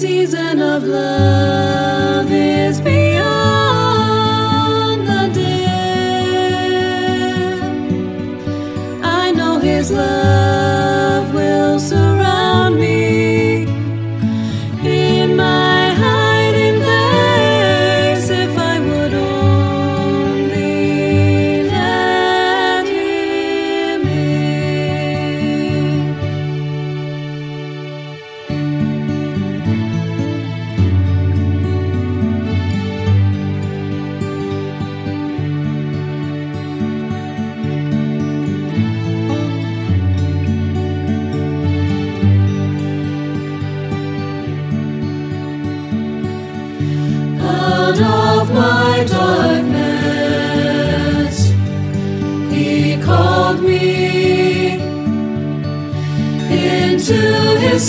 season of love is beyond the dim. I know His love will surround me in my hiding place if I would only let Him in. Out of my darkness, He called me into His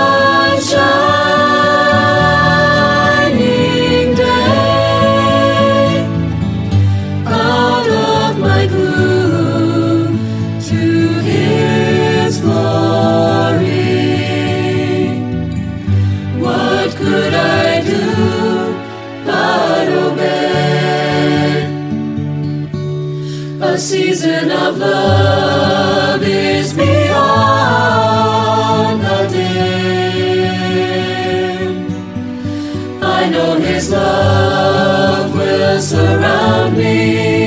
shining day. Out of my gloom to His glory. What could I do but obey? A season of love is beyond the dim. I know His love will surround me